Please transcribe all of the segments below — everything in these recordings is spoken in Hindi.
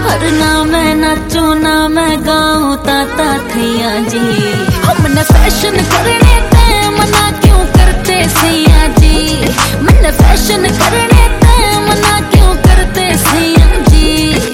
और ना मैं नाचूं ना मैं गाऊं ताता थैया जी। हमने फैशन करने ते मना क्यों करते सैया जी। मैंने फैशन करने ते मना क्यों करते सैया जी।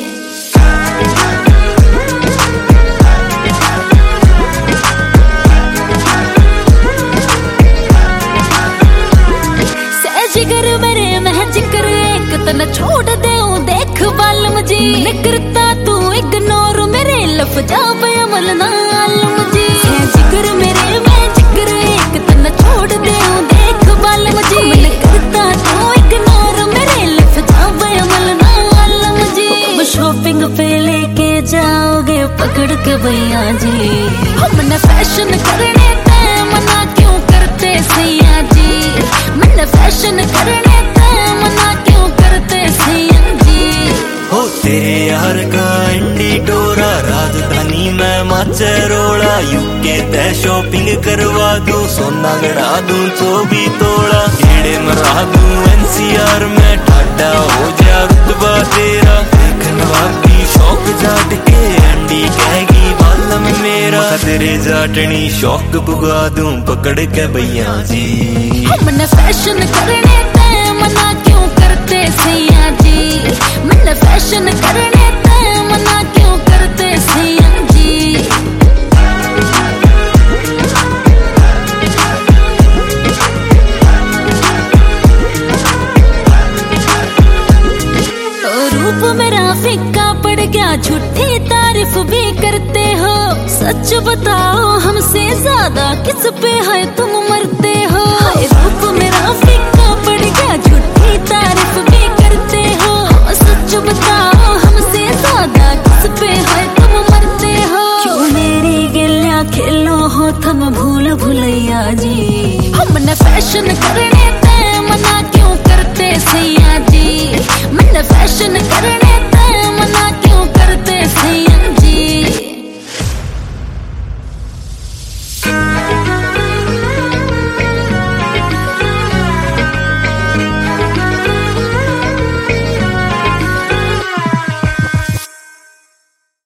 जिगर मेरे मैं जिक्र एक तना छोड़ दे देख बालम जी। मैंने करता तू इग्नोर मेरे लफ्जा पे अमल ना आलम जी। जिगर मेरे मैं जिक्र एक तना छोड़ दे देख बालम जी। मैंने करता तू इग्नोर मेरे लफ्जा पे अमल ना आलम जी। अब शॉपिंग पे लेके जाओगे पकड़ के भैया जी। हमने फैशन करने ते मना क्यों करते सैया जी। मैंने फैशन करने ते मना क्यों करते सैया जी। हो तेरे यार का इंडी डोरा राजधानी में माचेरोड़ा। यूके ते शॉपिंग करवा दूं सोना गड़ा दूं 24 तोड़ा। गेड़े मरा दूं एनसीआर में ठाडा हो जा रुतबा तेरा। देखन वाली शौक जाट के अंडी कहेगी बालम मेरा। तेरे जाटनी शौक बुगा दूं पकड़ के भैया जी। हमने फैशन करने ते मना क्यों करते सैया जी। मैंने फैशन करने ते मना क्यों करते सैया जी। रूप मेरा फीका पड़ गया झूठी तारीफ भी करते हो। सच बताओ हमसे ज्यादा किस पे है तुम मरते हो। रूप मेरा फीका पड़ गया झूठी तारीफ भी करते हो। सच बताओ हमसे ज्यादा किस पे है तुम मरते हो। क्यों मेरी गिल्ला खेलो हो तुम भूल भुलैया जी। हमने फैशन करने ते मना क्यों करते सैया जी। मैंने फैशन करने ते मना क्यों करते सैया